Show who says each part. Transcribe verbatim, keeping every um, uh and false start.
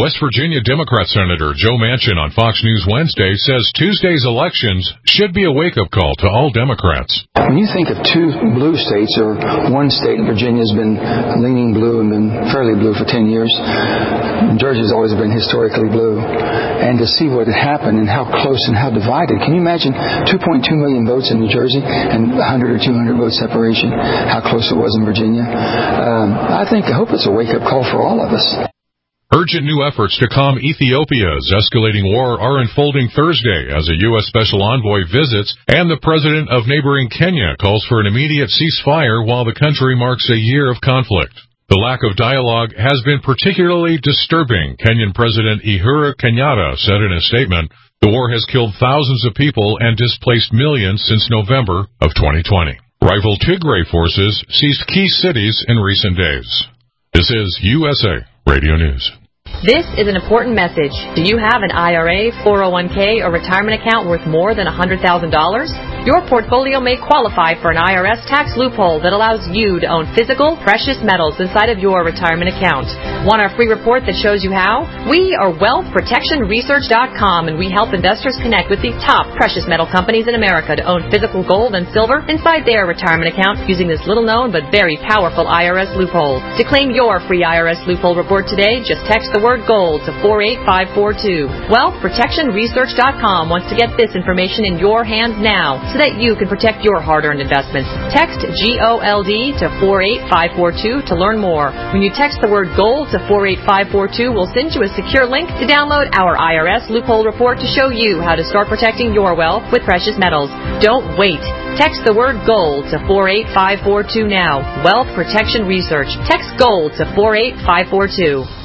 Speaker 1: West Virginia Democrat Senator Joe Manchin on Fox News Wednesday says Tuesday's elections should be a wake-up call to all Democrats.
Speaker 2: When you think of two blue states, or one state, Virginia has been leaning blue and been fairly blue for ten years. Georgia's always been historically blue. And to see what had happened and how close and how divided. Can you imagine two point two million votes in New Jersey and one hundred or two hundred vote separation, how close it was in Virginia? Um, I think, I hope it's a wake-up call for all of us.
Speaker 1: Urgent new efforts to calm Ethiopia's escalating war are unfolding Thursday as a U S Special Envoy visits, and the president of neighboring Kenya calls for an immediate ceasefire while the country marks a year of conflict. The lack of dialogue has been particularly disturbing, Kenyan President Uhuru Kenyatta said in a statement. The war has killed thousands of people and displaced millions since November of twenty twenty. Rival Tigray forces seized key cities in recent days. This is U S A Radio News.
Speaker 3: This is an important message. Do you have an I R A, four oh one k, or retirement account worth more than one hundred thousand dollars? Your portfolio may qualify for an I R S tax loophole that allows you to own physical, precious metals inside of your retirement account. Want our free report that shows you how? We are wealth protection research dot com, and we help investors connect with the top precious metal companies in America to own physical gold and silver inside their retirement account using this little-known but very powerful I R S loophole. To claim your free I R S loophole report today, just text the word GOLD to four eight five four two. wealth protection research dot com wants to get this information in your hands now so that you can protect your hard-earned investments. Text G O L D to four eight five four two to learn more. When you text the word GOLD to four eight five four two, we'll send you a secure link to download our I R S loophole report to show you how to start protecting your wealth with precious metals. Don't wait. Text the word GOLD to four eight five four two now. Wealth Protection Research. Text GOLD to four eight five four two.